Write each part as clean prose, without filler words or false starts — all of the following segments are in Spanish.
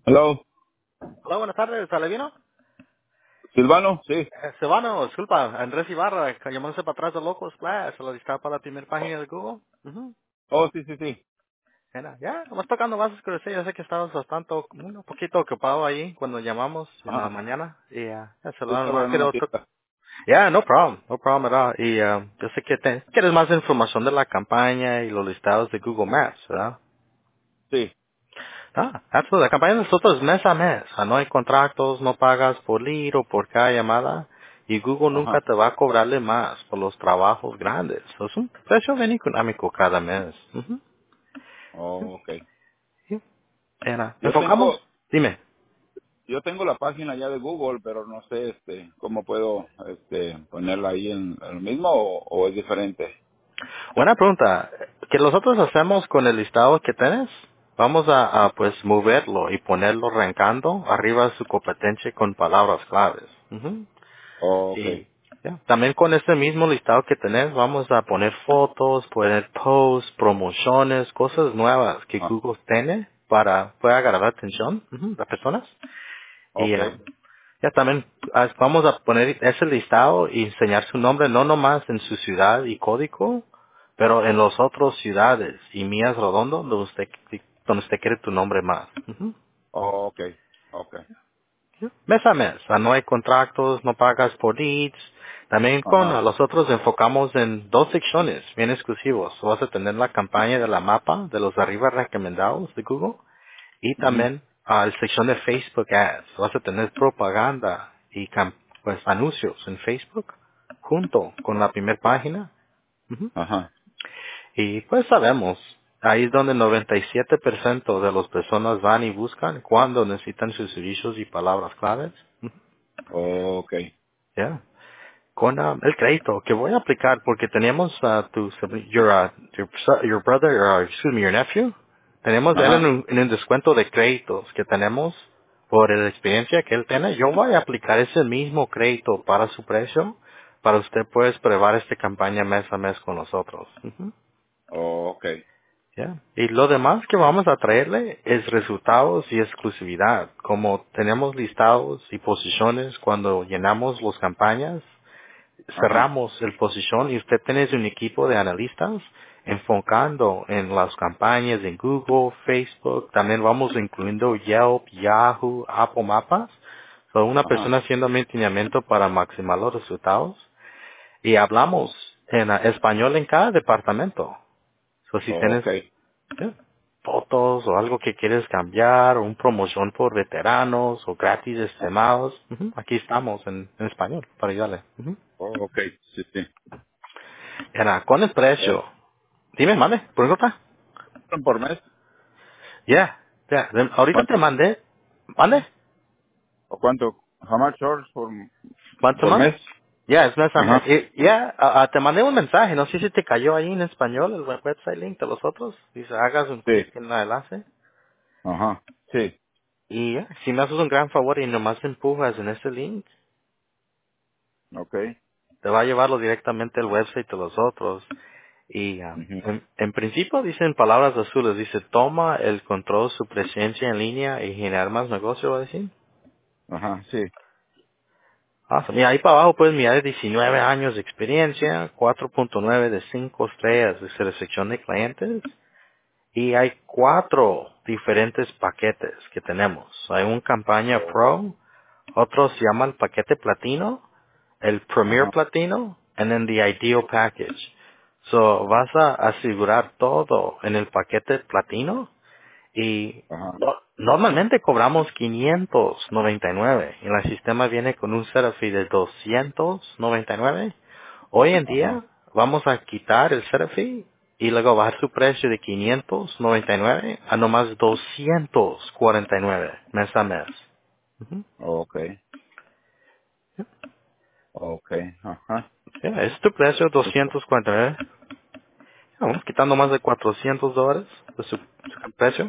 Hello. Hola, buenas tardes, ¿Salevino? Silvano, sí. Silvano, disculpa, Andrés Ibarra, llamándose para atrás de Locos Splash, se lo listaba para la primera página de Google. Oh, sí, sí, sí. Ya, nomás tocando bases, pero sí, yo sé que estabas bastante, un poquito ocupado ahí cuando llamamos en la Ajá. mañana, y Yo Silvano, estaba nomás en una quería otro. cita. Ya, no problem at all. Y yo sé que quieres más información de la campaña y los listados de Google Maps, ¿verdad? Sí. La campaña de nosotros es mes a mes. O sea, no hay contratos, no pagas por lead o por cada llamada. Y Google nunca Ajá. te va a cobrarle más por los trabajos grandes. Es un precio bien económico cada mes. Oh, ok. Sí. Yo tengo, Enfocamos. Dime. yo tengo la página ya de Google, pero no sé, cómo puedo, ponerla ahí en el mismo o es diferente. Buena pregunta. ¿Qué nosotros hacemos con el listado que tienes? Vamos pues moverlo y ponerlo rankando arriba de su competencia con palabras claves. Oh, ok. Y ya, también con este mismo listado que tenés, vamos a poner fotos, poner posts, promociones, cosas nuevas que Ah, Google tiene para pueda agarrar la atención de las personas. Y ok. ya también vamos a poner ese listado y enseñar su nombre no nomás en su ciudad y código, pero en las otras ciudades y millas redondo donde usted quiere tu nombre más. Oh, ok. Ok. Mes a mes, o sea, no hay contratos, no pagas por leads. También con Ajá. nosotros enfocamos en dos secciones bien exclusivos. Vas a tener la campaña de la mapa de los arriba recomendados de Google y Mhm. también la sección de Facebook Ads. Vas a tener propaganda y pues anuncios en Facebook junto con la primera página. Ajá. Y pues sabemos, ahí es donde 97% de las personas van y buscan cuando necesitan sus servicios y palabras claves. Oh, ok. Ya. Con el crédito que voy a aplicar porque tenemos a your brother, excuse me, your nephew. Tenemos él Ajá. en un descuento de créditos que tenemos por la experiencia que él tiene. Yo voy a aplicar ese mismo crédito para su precio para usted puede probar esta campaña mes a mes con nosotros. Oh, ok. Ya. Y lo demás que vamos a traerle es resultados y exclusividad. Como tenemos listados y posiciones cuando llenamos las campañas, Ajá. cerramos el posición y usted tiene un equipo de analistas enfocando en las campañas en Google, Facebook, también vamos incluyendo Yelp, Yahoo, Apple Mapas. So, una Ajá. persona haciendo mantenimiento para maximizar los resultados y hablamos en español en cada departamento. So, si Oh, tienes ok. fotos o algo que quieres cambiar, o un promoción por veteranos o gratis estimados, aquí estamos en español para ayudarle. Oh, ok. Sí, sí. Con el precio. Dime, mande, pregunta. ¿Por mes? Ahorita te ¿Cuánto? mandé. ¿Mande? ¿O cuánto? How much hours ¿Cuánto por más? mes? Es mes a mes. Ajá. Te mandé un mensaje, no sé si te cayó ahí en español el website link de los otros. Dice, hagas un Sí. clic en el enlace. Ajá. Sí. Y si me haces un gran favor y nomás empujas en ese link, Ok. te va a llevarlo directamente al website de los otros. Y Ujú. en principio dicen palabras azules, dice, toma el control, su presencia en línea y generar más negocio, va a decir. Ajá. Sí. Awesome. Y ahí para abajo puedes mirar 19 años de experiencia, 4.9 de 5 estrellas de selección de clientes y hay 4 diferentes paquetes que tenemos. Hay un campaña Oh. Pro, otro se llama el paquete platino, el Premier Ajá. Platino, and then the Ideal Package. So vas a asegurar todo en el paquete platino y Ajá. normalmente cobramos 599 y el sistema viene con un setup fee de 299. Hoy en Ajá. día vamos a quitar el setup fee y luego bajar su precio de 599 a nomás 249 mes a mes. Ok. Ok. Ajá. Es tu precio 249. Vamos quitando más de $400 de su precio.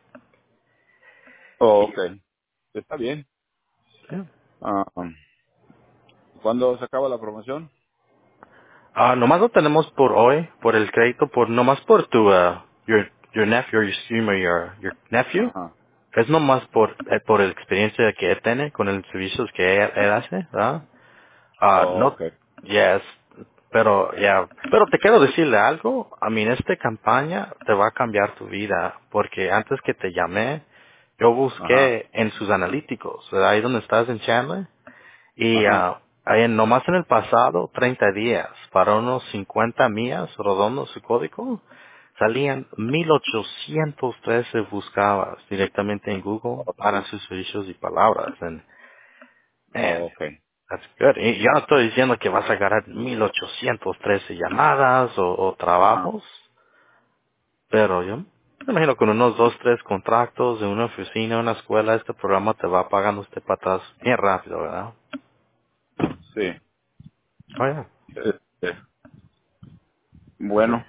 Ok. Está bien. Yeah. Ah, ¿cuándo se acaba la promoción? Nomás lo tenemos por hoy, por el crédito, nomás por tu, your nephew, your nephew. Ajá. Es nomás por la experiencia que él tiene con el servicios que él hace, ¿verdad? Oh, No, ok. yes, pero te quiero decirle algo, a mí esta campaña te va a cambiar tu vida, porque antes que te llamé, yo Ajá, busqué en sus analíticos, ¿verdad? Ahí donde estás en Chandler, y ajá. ahí nomás en el pasado, 30 días, para unos 50 millas redondos su código, salían 1813 buscabas directamente en Google Oh, para sí. sus servicios y palabras. And, man, Oh, ok. that's good. Y yo no estoy diciendo que vas a ganar 1813 llamadas o Ajá. trabajos, pero yo me imagino con unos 2, 3 contratos de una oficina, una escuela, este programa te va pagando usted para atrás bien rápido, ¿verdad? Sí. Oye, Bueno,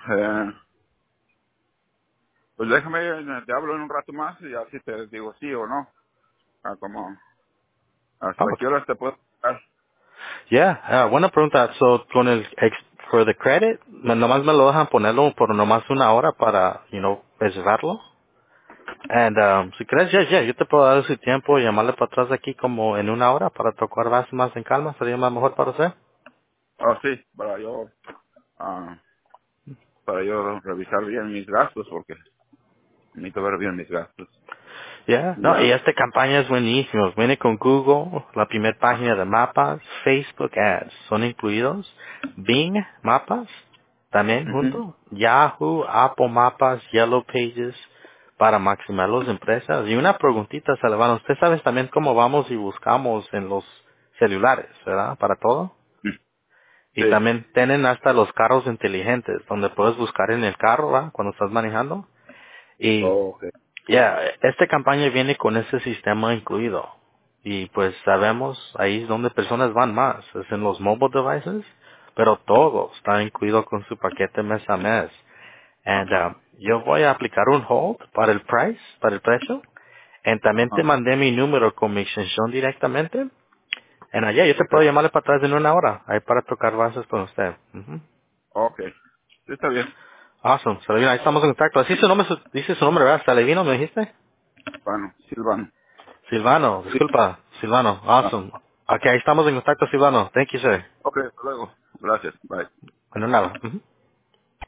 pues déjame, te hablo en un rato más y así te digo sí o no. Como, ¿hasta oh, qué horas te puedo dar? yeah, buena pregunta. So, con el for the credit, nomás me lo dejan ponerlo por nomás una hora para, reservarlo. And, si crees, yo te puedo dar ese tiempo y llamarle para atrás aquí como en una hora para tocar más en calma. ¿Sería más mejor para usted? Oh, sí, ah, para yo revisar bien mis gastos, porque necesito ver bien mis gastos. Yeah, no, y Ya. esta campaña es buenísima. Viene con Google, la primera página de mapas, Facebook Ads, son incluidos. Bing Mapas, también Ujú. junto. Yahoo, Apple Mapas, Yellow Pages, para maximizar las empresas. Y una preguntita, Salvador, usted sabe también cómo vamos y buscamos en los celulares, ¿verdad? Para todo. Y Sí. también tienen hasta los carros inteligentes, donde puedes buscar en el carro, ¿verdad? Cuando estás manejando. Y Oh, ok. esta campaña viene con ese sistema incluido. Y pues sabemos, ahí es donde personas van más, es en los mobile devices, pero todo está incluido con su paquete mes a mes. And, Ajá. yo voy a aplicar un hold para el price, para el precio. Y también te Ajá. mandé mi número con mi extensión directamente. And allá yo te Ok. puedo llamarle para atrás en una hora, ahí para tocar bases con usted. Ujú. Ok. Sí, está bien. Awesome, Salvino, ahí estamos en contacto. Así su nombre, dice su nombre, ¿verdad? Salvino, ¿me dijiste? Bueno, Silvano. Silvano, Sí. disculpa, Silvano, Ah, awesome. Ok, ahí estamos en contacto, Silvano. Thank you, sir. ok, hasta luego. Gracias. Bye. Bueno, nada. Ujú.